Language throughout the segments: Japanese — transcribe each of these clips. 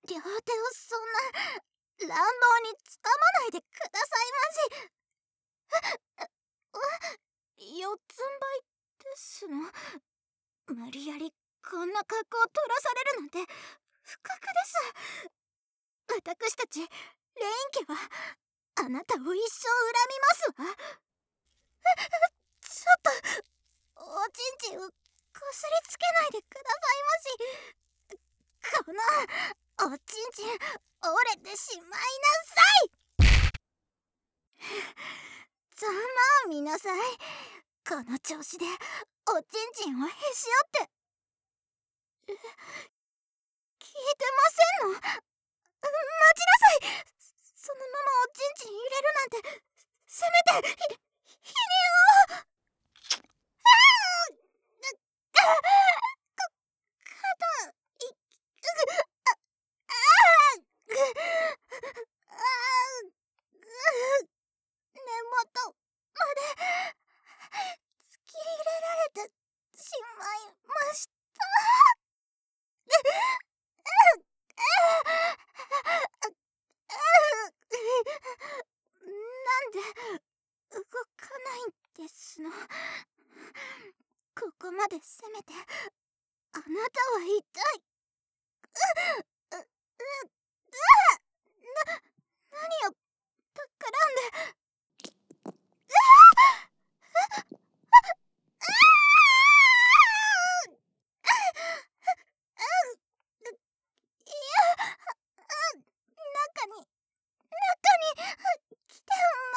両手をそんな乱暴につかまないでくださいまし。四つん這いですの。無理やりこんな格好を取らされるなんて不覚です。私たちレイン家はあなたを一生恨みますわ。ちょっとおちんちんをこすりつけないでくださいまし。このおちんちん折れてしまいなさい。ざまあみなさい。この調子でおちんちんをへし折って。聞いてませんの？待ちなさい。そのままおちんちん入れるなんて、せめて否認を。肩根元まで突き入れられてしまいました。なんで動かないんですの？ここまで攻めてあなたは一体何を企んで。いや、中に来てます。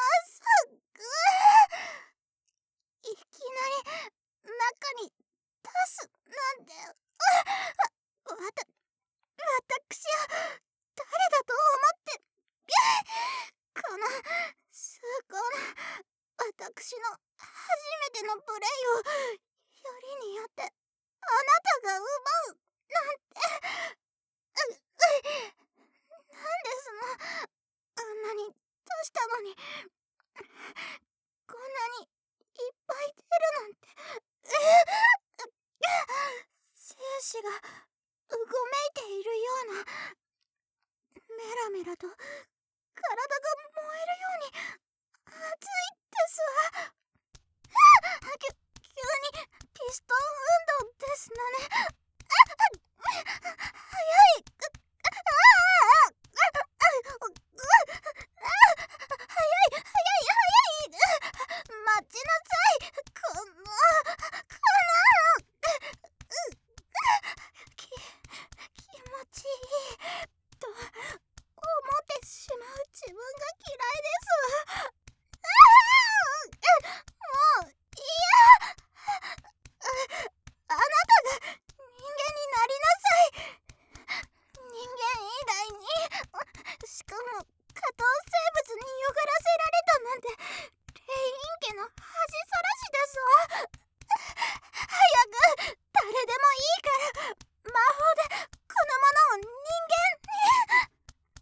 いきなり中に出すなんて。私は誰だと思ってこの崇高な私の初めてのプレイをよりによってあなたが奪うなんて。なんですの。あんなに出したのにこんなにいっぱい出るなんて。精子がうごめいているような。メラメラと体が燃えるように熱いですわ。急にピストン運動ですのね。早い。待ちなさい。気持ちいいと思ってしまう自分が嫌いです。もういや。あなたが人間になりなさい。人間以来に、しかも下等生物によがらせられたなんてレイン家の恥さらしですわ。早く誰でもいいから魔法でこのものを人間に。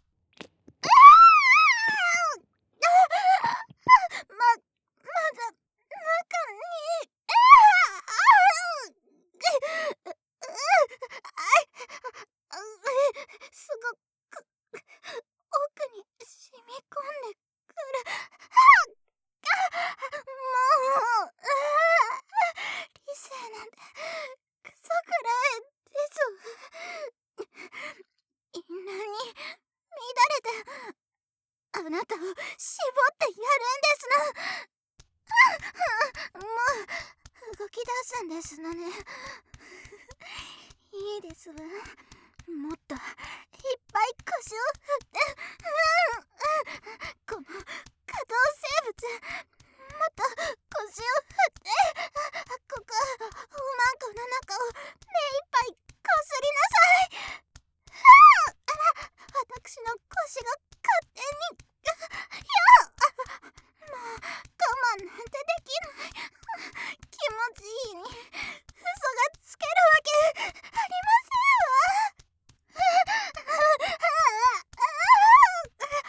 まだ中にすごく奥に染み込んでくる。もう理性なんてクソくらいです。淫乱に乱れてあなたを絞ってやるんですの。もう動き出すんですのね。いいですわ。もっといっぱい腰を振って。この下等生物もっと腰を振って。ここおまんこの中を目いっぱいこすりなさい。私の腰が勝手に。もう我慢なんてできない。気持ちいいに嘘がつけるわけありませんわ。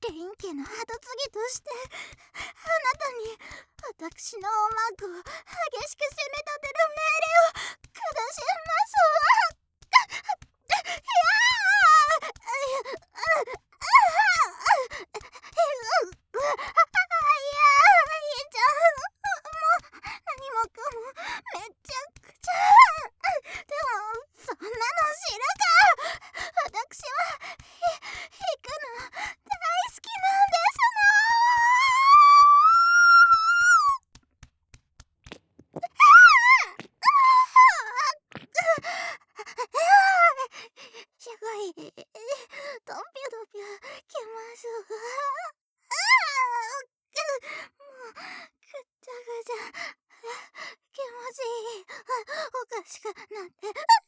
レイン家の後継ぎとしてあなたに私のおまごを激しく責め立てる命令を下しますわ。いやいいじゃん。もう何もかもめちゃくちゃ。でもそんなの知るか。私は行くの大好きなんですすごいドピュドピュきますわ。もうぐちゃぐちゃ気持ちいい。おかしくなって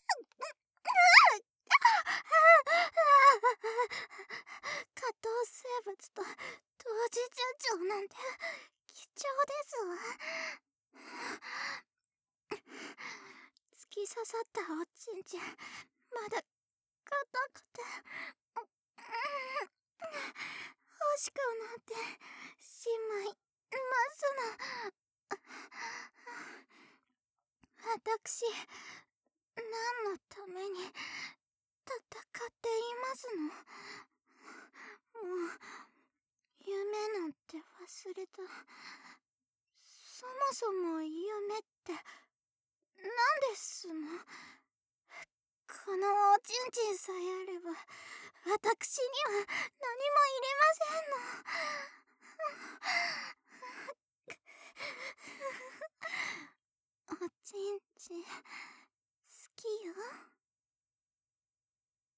下等生物と同時順調なんて貴重ですわ。突き刺さったおちんちんまだ硬くて欲しくなってしまいますの。私何のために戦っていますの。もう夢なんて忘れた。そもそも夢って何ですの。このおちんちんさえあれば私には何もいりませんの。おちんちん